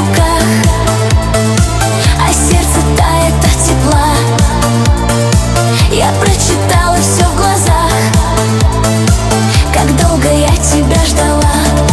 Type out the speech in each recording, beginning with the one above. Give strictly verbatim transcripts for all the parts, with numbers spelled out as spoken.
руках, а сердце тает от тепла. Я прочитала все в глазах, как долго я тебя ждала.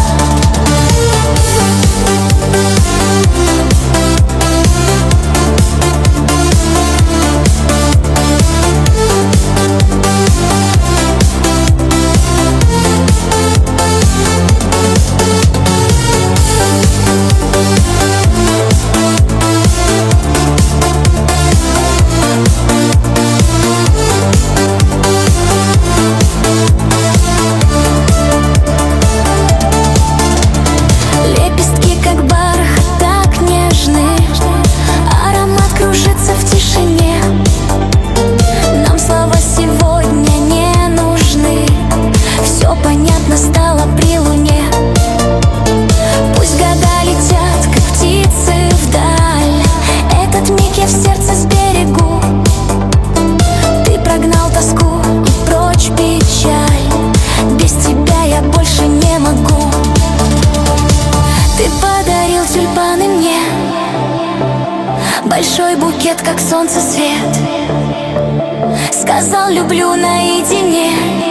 Стало при луне. Пусть года летят, как птицы вдаль, этот миг я в сердце сберегу. Ты прогнал тоску и прочь печаль, без тебя я больше не могу. Ты подарил тюльпаны мне, большой букет, как солнце свет. Сказал люблю наедине,